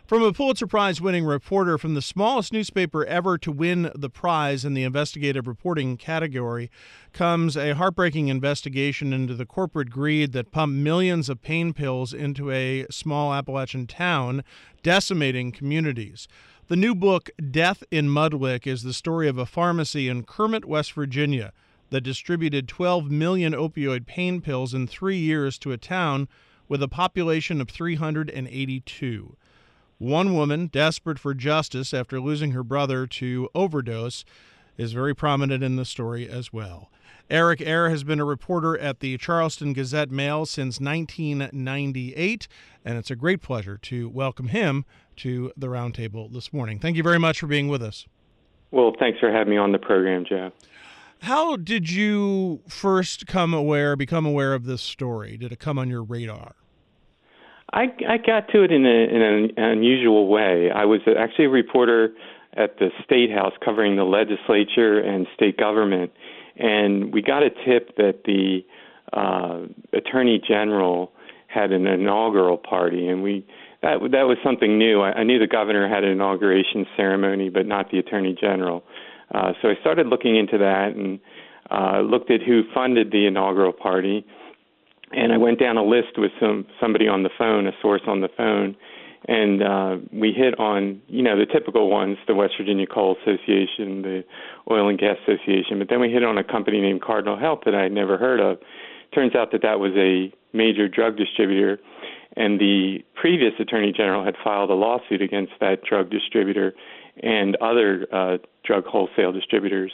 From a Pulitzer Prize-winning reporter from the smallest newspaper ever to win the prize in the investigative reporting category comes a heartbreaking investigation into the corporate greed that pumped millions of pain pills into a small Appalachian town, decimating communities. The new book, Death in Mudlick, is the story of a pharmacy in Kermit, West Virginia, that distributed 12 million opioid pain pills in 3 years to a town with a population of 382. One woman, desperate for justice after losing her brother to overdose, is very prominent in the story as well. Eric Ehre has been a reporter at the Charleston Gazette-Mail since 1998, and it's a great pleasure to welcome him to the Roundtable this morning. Thank you very much for being with us. Well, thanks for having me on the program, Joe. How did you first become aware of this story? Did it come on your radar? I got to it in an unusual way. I was actually a reporter at the State House covering the legislature and state government, and we got a tip that the Attorney General had an inaugural party, and that was something new. I knew the governor had an inauguration ceremony, but not the Attorney General. So I started looking into that and looked at who funded the inaugural party. And I went down a list with somebody on the phone, a source on the phone, and we hit on, the typical ones, the West Virginia Coal Association, the Oil and Gas Association, but then we hit on a company named Cardinal Health that I had never heard of. Turns out that was a major drug distributor, and the previous Attorney General had filed a lawsuit against that drug distributor and other drug wholesale distributors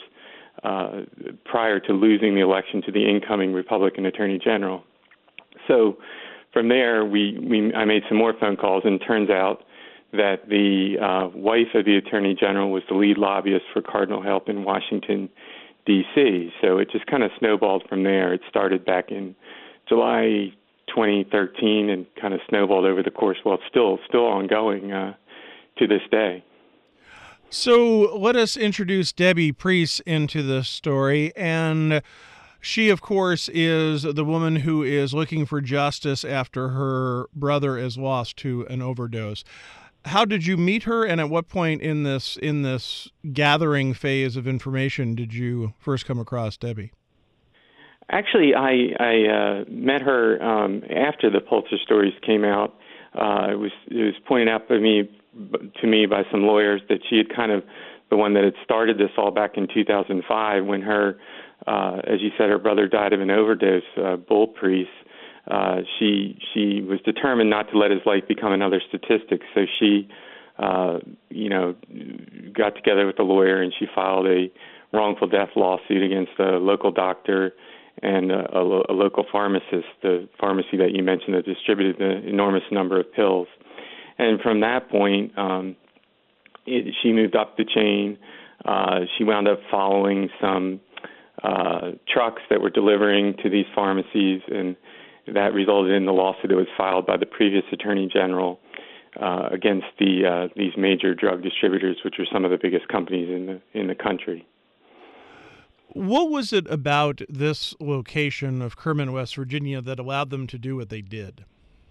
prior to losing the election to the incoming Republican Attorney General. So from there, I made some more phone calls, and it turns out that the wife of the Attorney General was the lead lobbyist for Cardinal Health in Washington, D.C. So it just kind of snowballed from there. It started back in July 2013 and kind of snowballed over the course. Well, it's still ongoing to this day. So let us introduce Debbie Priest into this story. And she, of course, is the woman who is looking for justice after her brother is lost to an overdose. How did you meet her, and at what point in this gathering phase of information did you first come across Debbie? Actually, I met her after the Pulitzer stories came out. It was pointed out to me by some lawyers that she had kind of the one that had started this all back in 2005 when her, as you said, her brother died of an overdose, Bull Priest. She was determined not to let his life become another statistic. So she, got together with a lawyer and she filed a wrongful death lawsuit against a local doctor and a local pharmacist, the pharmacy that you mentioned that distributed the enormous number of pills. And from that point, she moved up the chain. She wound up following some trucks that were delivering to these pharmacies, and that resulted in the lawsuit that was filed by the previous Attorney General against these major drug distributors, which are some of the biggest companies in the country. What was it about this location of Kermit, West Virginia, that allowed them to do what they did?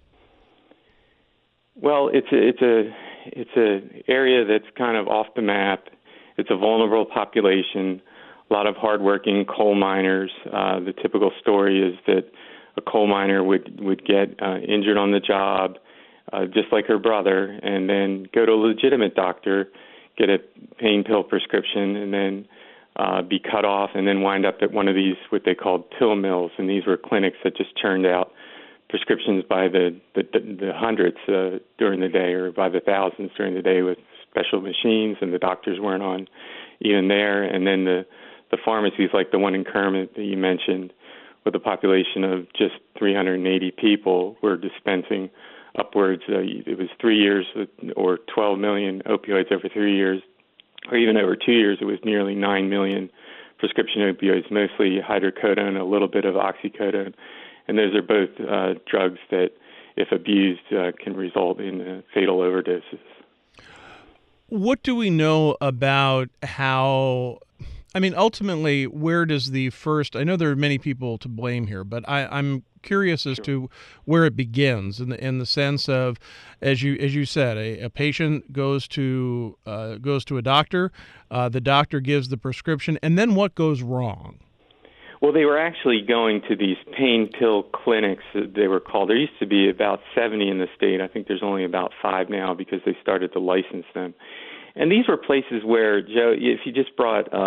Well, it's a area that's kind of off the map. It's a vulnerable population, a lot of hardworking coal miners. The typical story is that a coal miner would get injured on the job, just like her brother, and then go to a legitimate doctor, get a pain pill prescription, and then be cut off, and then wind up at one of these, what they called pill mills. And these were clinics that just churned out prescriptions by the hundreds during the day, or by the thousands during the day, with special machines, and the doctors weren't on even there. And then the pharmacies like the one in Kermit that you mentioned, with a population of just 380 people, were dispensing upwards, it was 3 years or 12 million opioids over 3 years, or even over 2 years, it was nearly 9 million prescription opioids, mostly hydrocodone, a little bit of oxycodone. And those are both drugs that, if abused, can result in fatal overdoses. What do we know about how, ultimately, where does I know there are many people to blame here, but I'm curious as to where it begins in the sense of, as you said, a patient goes to a doctor, the doctor gives the prescription, and then what goes wrong? Well, they were actually going to these pain pill clinics, they were called. There used to be about 70 in the state. I think there's only about 5 now because they started to license them. And these were places where, Joe, if you just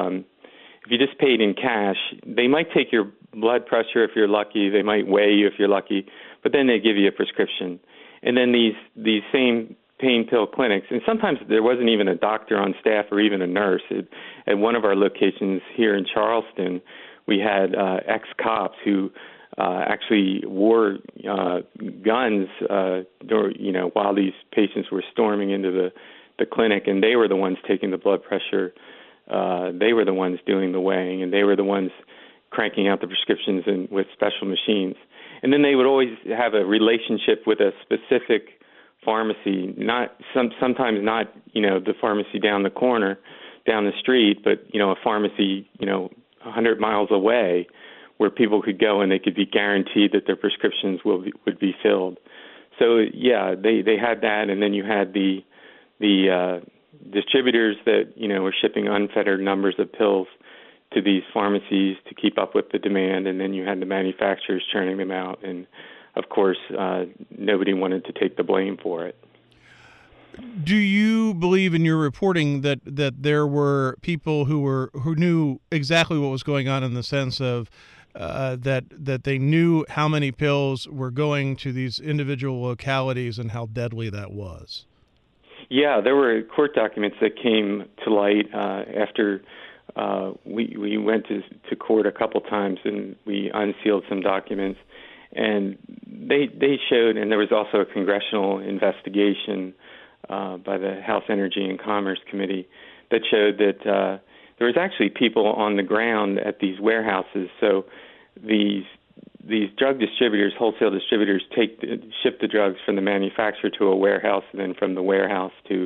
paid in cash, they might take your blood pressure if you're lucky. They might weigh you if you're lucky, but then they give you a prescription. And then these same pain pill clinics, and sometimes there wasn't even a doctor on staff or even a nurse. At one of our locations here in Charleston, we had ex-cops who actually wore guns, while these patients were storming into the clinic, and they were the ones taking the blood pressure. They were the ones doing the weighing, and they were the ones cranking out the prescriptions with special machines. And then they would always have a relationship with a specific pharmacy, sometimes not the pharmacy down the corner, down the street, but a pharmacy 100 miles away, where people could go and they could be guaranteed that their prescriptions would be filled. So yeah, they had that, and then you had the distributors that were shipping unfettered numbers of pills to these pharmacies to keep up with the demand, and then you had the manufacturers churning them out, and of course nobody wanted to take the blame for it. Do you believe in your reporting that there were people who knew exactly what was going on, in the sense of that they knew how many pills were going to these individual localities and how deadly that was? Yeah, there were court documents that came to light after we went to court a couple times, and we unsealed some documents, and they showed, and there was also a congressional investigation by the House Energy and Commerce Committee that showed that there was actually people on the ground at these warehouses. So these drug distributors, wholesale distributors, ship the drugs from the manufacturer to a warehouse, and then from the warehouse to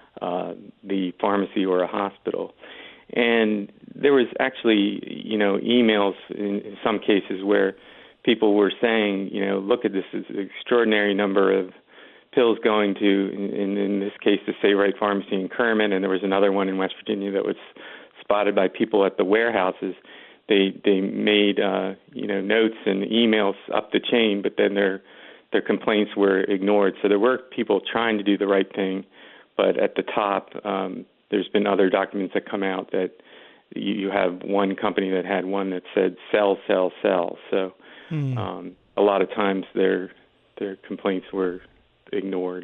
the pharmacy or a hospital. And there was actually, emails in some cases where people were saying, look at this extraordinary number of pills going to, in this case, the Say Right Pharmacy in Kerman, and there was another one in West Virginia that was spotted by people at the warehouses. They made notes and emails up the chain, but then their complaints were ignored. So there were people trying to do the right thing, but at the top, there's been other documents that come out that you have one company that had one that said sell, sell, sell. So a lot of times their complaints were ignored.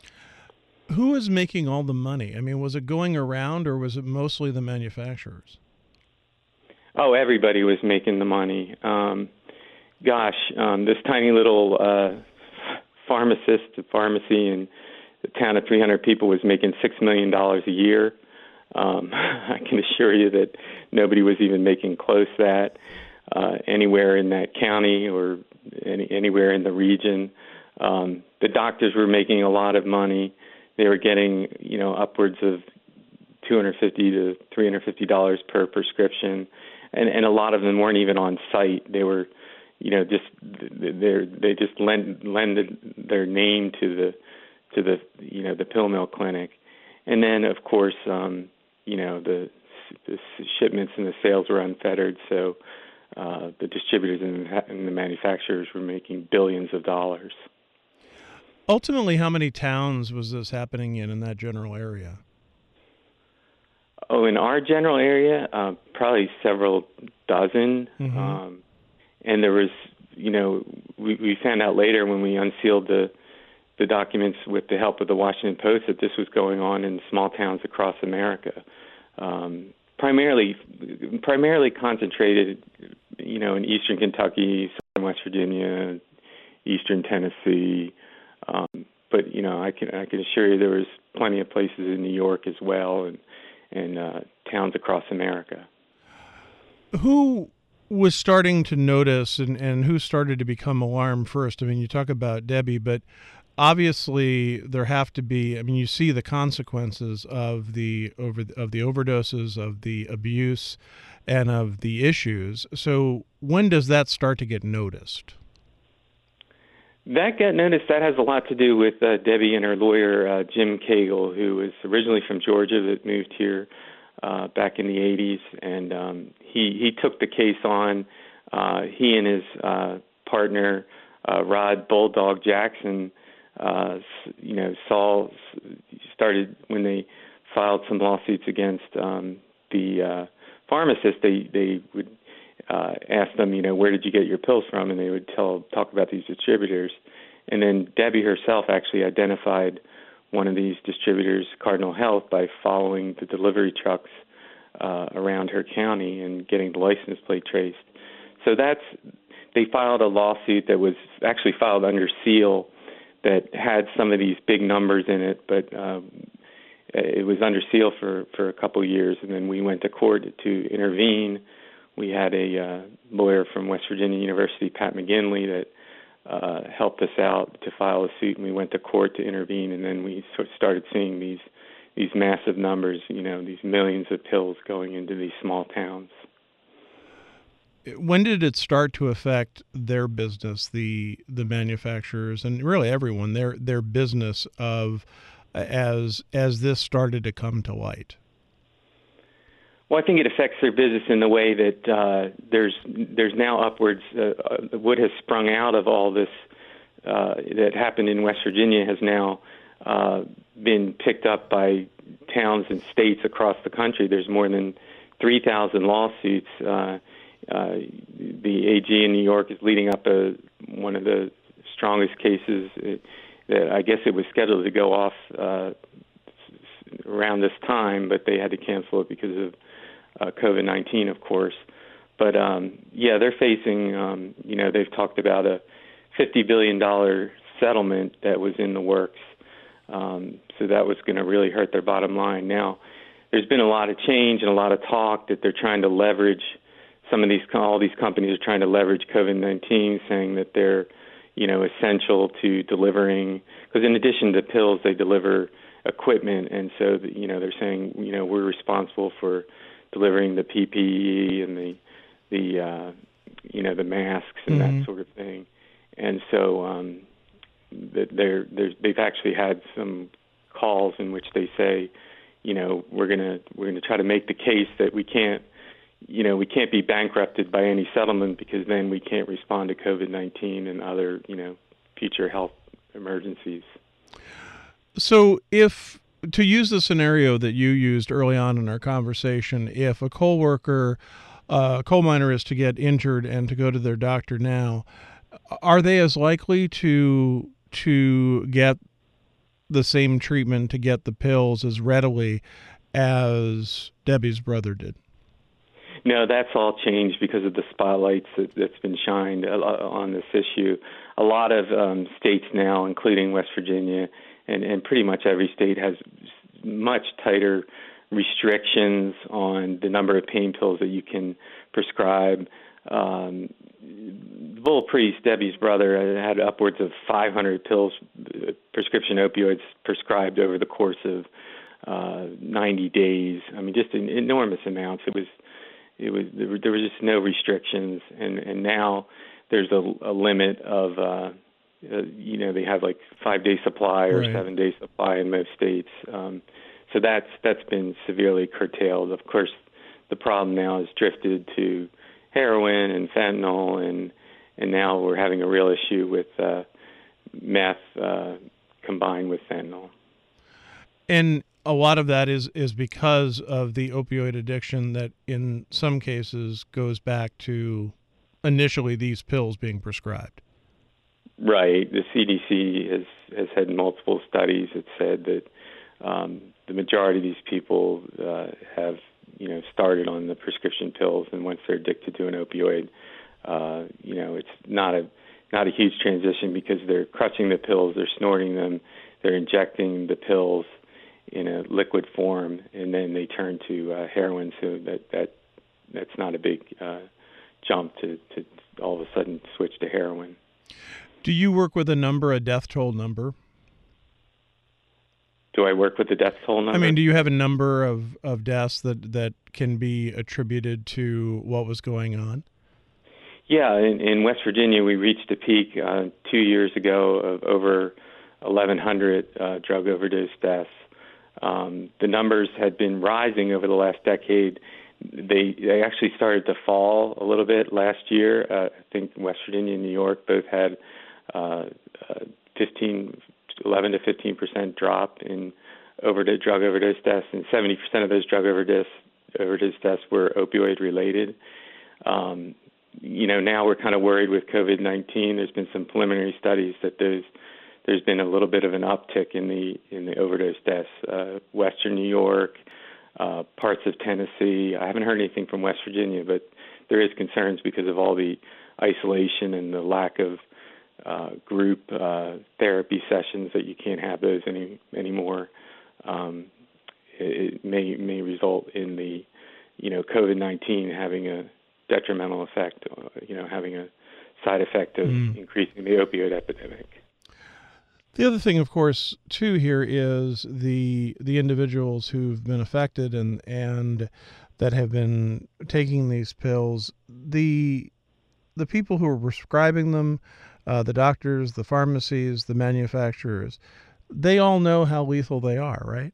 Who was making all the money? I mean, was it going around, or was it mostly the manufacturers? Oh, everybody was making the money. This tiny little pharmacy in a town of 300 people was making $6 million a year. I can assure you that nobody was even making close that anywhere in that county or anywhere in the region. The doctors were making a lot of money. They were getting, upwards of $250 to $350 per prescription, and a lot of them weren't even on site. They were, they just lended their name to the pill mill clinic, and then of course, the shipments and the sales were unfettered. So the distributors and the manufacturers were making billions of dollars. Ultimately, how many towns was this happening in that general area? Oh, in our general area, probably several dozen. Mm-hmm. And there was, we found out later when we unsealed the documents with the help of the Washington Post that this was going on in small towns across America, primarily concentrated, in eastern Kentucky, southern West Virginia, eastern Tennessee. But I can assure you there was plenty of places in New York as well, and towns across America. Who was starting to notice, and who started to become alarmed first? I mean, you talk about Debbie, but obviously there have to be. I mean, you see the consequences of the overdoses, of the abuse, and of the issues. So when does that start to get noticed? That got noticed. That has a lot to do with Debbie and her lawyer, Jim Cagle, who was originally from Georgia that moved here back in the 80s. And he took the case on. He and his partner, Rod Bulldog Jackson, started when they filed some lawsuits against the pharmacists. They would ask them, where did you get your pills from? And they would talk about these distributors. And then Debbie herself actually identified one of these distributors, Cardinal Health, by following the delivery trucks around her county and getting the license plate traced. So they filed a lawsuit that was actually filed under seal that had some of these big numbers in it, but it was under seal for a couple of years, and then we went to court to intervene. We had a lawyer from West Virginia University, Pat McGinley, that helped us out to file a suit, and we went to court to intervene, and then we started seeing these massive numbers, these millions of pills going into these small towns. When did it start to affect their business, the manufacturers, and really everyone, their business as this started to come to light? Well, I think it affects their business in the way that there's now upwards. What has sprung out of all this that happened in West Virginia has now been picked up by towns and states across the country. There's more than 3,000 lawsuits. The AG in New York is leading up one of the strongest cases. That I guess it was scheduled to go off around this time, but they had to cancel it because of COVID-19, of course. But they're facing. They've talked about a $50 billion settlement that was in the works. So that was going to really hurt their bottom line. Now, there's been a lot of change and a lot of talk that they're trying to leverage. All these companies are trying to leverage COVID-19, saying that they're, essential to delivering. Because in addition to pills, they deliver equipment, and so they're saying, we're responsible for delivering the PPE and the masks and that sort of thing. And so they've actually had some calls in which they say, we're gonna try to make the case that we can't be bankrupted by any settlement because then we can't respond to COVID-19 and other, future health emergencies. So to use the scenario that you used early on in our conversation, if a coal miner is to get injured and to go to their doctor now, are they as likely to get the same treatment, to get the pills as readily as Debbie's brother did? No, that's all changed because of the spotlights that's been shined on this issue. A lot of states now, including West Virginia, and pretty much every state has much tighter restrictions on the number of pain pills that you can prescribe. Bull Priest, Debbie's brother, had upwards of 500 pills, prescription opioids prescribed over the course of 90 days. I mean, just enormous amounts. There was just no restrictions, and now there's a limit of they have like 5-day supply or 7-day supply in most states. So that's been severely curtailed. Of course, the problem now has drifted to heroin and fentanyl, and now we're having a real issue with meth combined with fentanyl. And a lot of that is because of the opioid addiction that in some cases goes back to initially these pills being prescribed. Right. The CDC has had multiple studies that said that the majority of these people have started on the prescription pills, and once they're addicted to an opioid, it's not a huge transition because they're crushing the pills, they're snorting them, they're injecting the pills in a liquid form, and then they turn to heroin. So that's not a big jump to all of a sudden switch to heroin. Do you work with a death toll number? Do I work with the death toll number? I mean, do you have a number of deaths that can be attributed to what was going on? Yeah, in West Virginia, we reached a peak 2 years ago of over 1,100 drug overdose deaths. The numbers had been rising over the last decade. They actually started to fall a little bit last year. I think West Virginia and New York both had 11 to 15% drop in drug overdose deaths, and 70% of those drug overdose deaths were opioid related. Now we're kind of worried with COVID-19. There's been some preliminary studies that there's been a little bit of an uptick in the overdose deaths. Western New York, parts of Tennessee. I haven't heard anything from West Virginia, but there is concerns because of all the isolation and the lack of group therapy sessions that you can't have those anymore. It may result in the COVID-19 having a detrimental effect, having a side effect of increasing the opioid epidemic. The other thing, of course, too, here is the individuals who've been affected and that have been taking these pills. The people who are prescribing them, the doctors, the pharmacies, the manufacturers, they all know how lethal they are, right?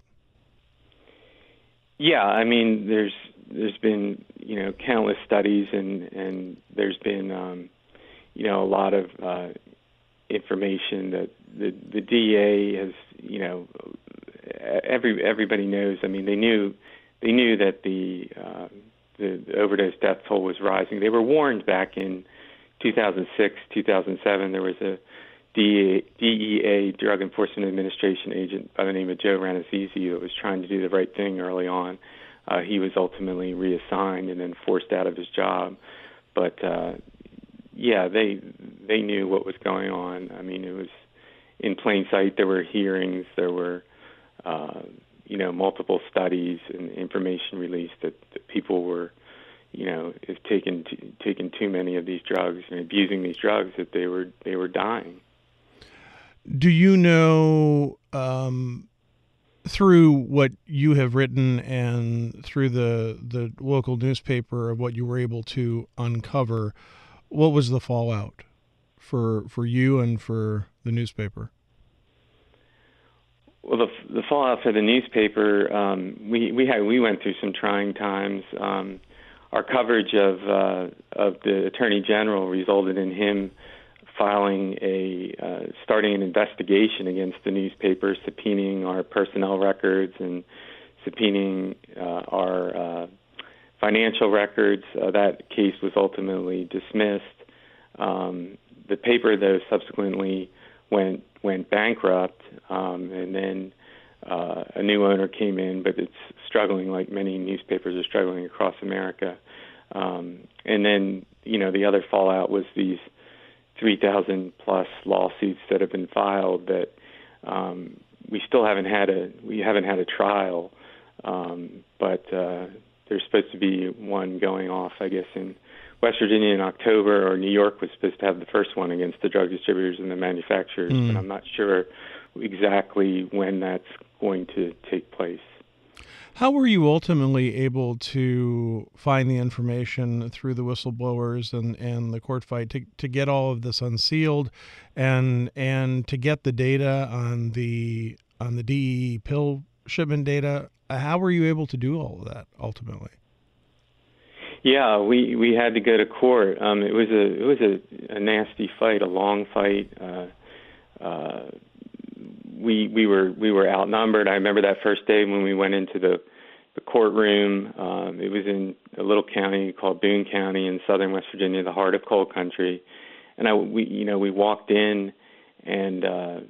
Yeah, I mean, there's been countless studies, and there's been a lot of information that the DEA has, everybody knows. I mean, they knew that the overdose death toll was rising. They were warned back in 2006, 2007. There was a DEA, Drug Enforcement Administration agent by the name of Joe Ranazzisi that was trying to do the right thing early on. He was ultimately reassigned and then forced out of his job. But they knew what was going on. I mean, it was in plain sight. There were hearings. There were multiple studies and information released that people were if taking too many of these drugs and abusing these drugs, that they were dying. Do you know, through what you have written and through the local newspaper of what you were able to uncover, what was the fallout for you and for the newspaper? Well, the fallout for the newspaper, we went through some trying times. Our coverage of the Attorney General resulted in him filing starting an investigation against the newspaper, subpoenaing our personnel records and subpoenaing our financial records. That case was ultimately dismissed. The paper, though, subsequently went bankrupt, and then a new owner came in, but it's struggling like many newspapers are struggling across America. And then, the other fallout was these 3,000 plus lawsuits that have been filed that we still haven't had a trial, but there's supposed to be one going off, I guess, in West Virginia in October, or New York was supposed to have the first one against the drug distributors and the manufacturers, but I'm not sure exactly when that's going to take place. How were you ultimately able to find the information through the whistleblowers and the court fight to get all of this unsealed and to get the data on the DEE pill shipment data? How were you able to do all of that ultimately? Yeah, we had to go to court. It was a nasty fight, a long fight. We were outnumbered. I remember that first day when we went into the courtroom. It was in a little county called Boone County in southern West Virginia, the heart of coal country. And we walked in, and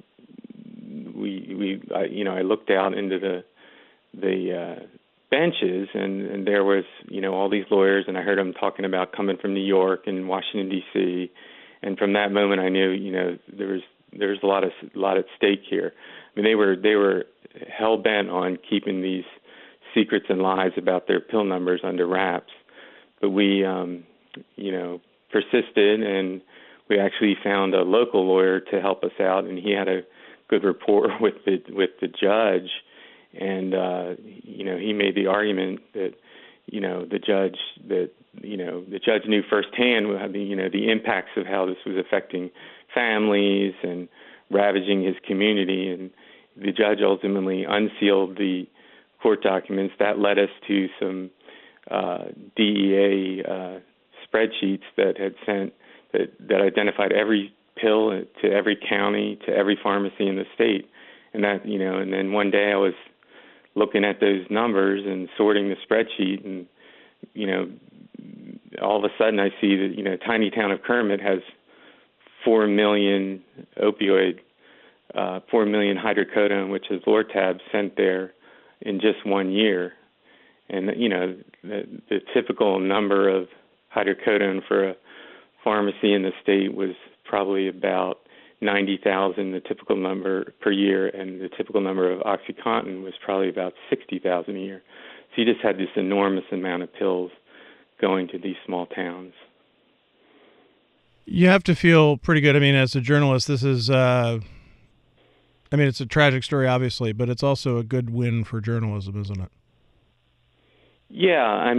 I looked out into the benches, and there was all these lawyers, and I heard them talking about coming from New York and Washington D.C. And from that moment, I knew there's a lot at stake here. I mean, they were hell bent on keeping these secrets and lies about their pill numbers under wraps. But we persisted, and we actually found a local lawyer to help us out, and he had a good rapport with the judge. And he made the argument that the judge knew firsthand the impacts of how this was affecting families and ravaging his community. And the judge ultimately unsealed the court documents. That led us to some DEA spreadsheets that identified every pill to every county, to every pharmacy in the state. And and then one day I was looking at those numbers and sorting the spreadsheet, and all of a sudden I see that tiny town of Kermit has 4 million 4 million hydrocodone, which is Lortab, sent there in just 1 year. And the typical number of hydrocodone for a pharmacy in the state was probably about 90,000, the typical number per year, and the typical number of OxyContin was probably about 60,000 a year. So you just had this enormous amount of pills going to these small towns. You have to feel pretty good. I mean, as a journalist, this is, it's a tragic story, obviously, but it's also a good win for journalism, isn't it? Yeah,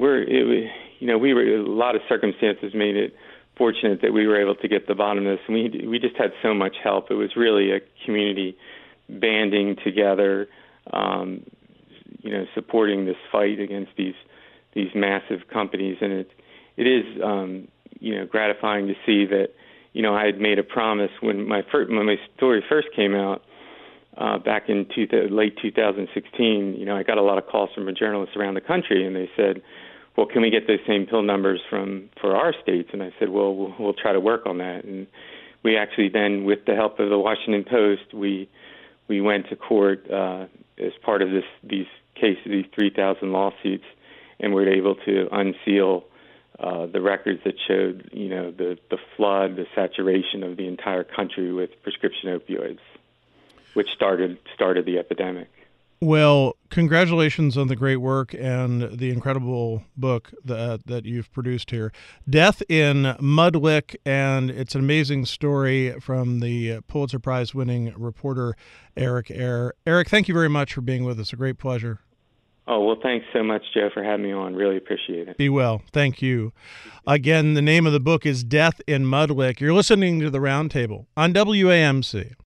a lot of circumstances made it fortunate that we were able to get to the bottom of this, and we just had so much help. It was really a community banding together, supporting this fight against these massive companies, and it is gratifying to see that I had made a promise when my story first came out back in late 2016. I got a lot of calls from journalists around the country, and they said, well, can we get those same pill numbers for our states? And I said, well, we'll try to work on that. And we actually then, with the help of the Washington Post, we went to court as part of these cases, these 3,000 lawsuits, and we were able to unseal the records that showed, the flood, the saturation of the entire country with prescription opioids, which started the epidemic. Well, congratulations on the great work and the incredible book that you've produced here. Death in Mudlick, and it's an amazing story from the Pulitzer Prize-winning reporter Eric Ehre. Eric, thank you very much for being with us. A great pleasure. Oh, well, thanks so much, Joe, for having me on. Really appreciate it. Be well. Thank you. Again, the name of the book is Death in Mudlick. You're listening to The Roundtable on WAMC.